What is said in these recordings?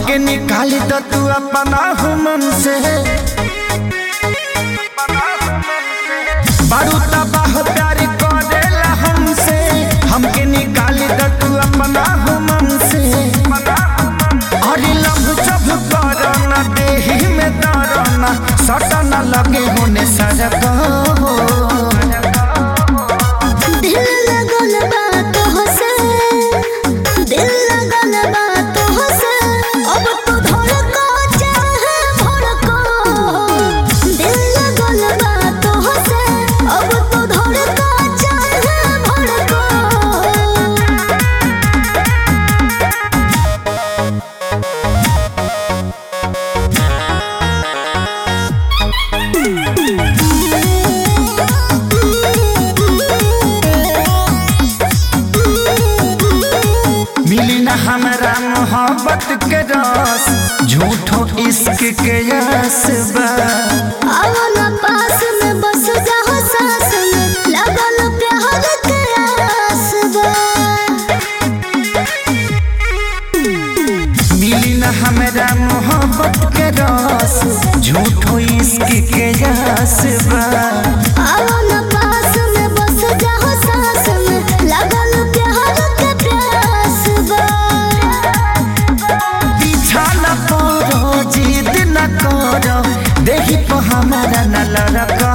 हमके निकाली तो तू अपना मन से बारूदा बाह प्यार करेला हमसे हमके निकाली तो तू अपना मन से अरे लभ जब करना देही में दरना सटा न लगे होने सजग हमरा मोहब्बत के रस झूठो इश्क के यस बा आवना पास में बस जाओ सांस में लगल प्यार के आस बा मिली न हमरा मोहब्बत के रस झूठो इश्क के यस बा आवना पास में बस जाओ सांस में लगल प्यार के प्यास बा जिद न करो देखी तो हमारा न लड़का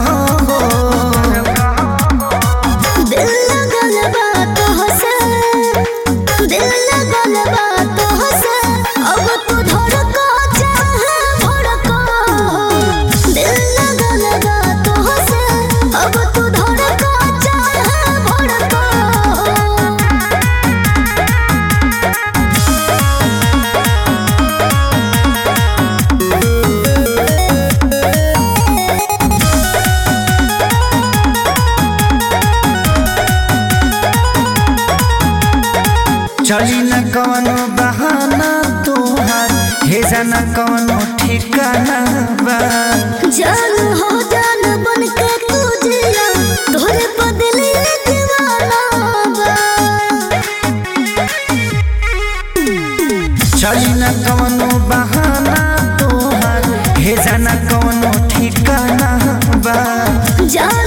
दिल लगल बात हसे दिल लगल बात हसे अब तू धड़का चाहे भड़का दिल लगल बात हसे अब तू धड़का चाहे भड़का चली न कवनो बहाना तोहार हे जाना कवनो ठिकाना बा जान हो जान बन के तू जिया तोरे बदले दीवाना बा चली न कवनो बहाना तोहार हे जाना कवनो ठिकाना बा जान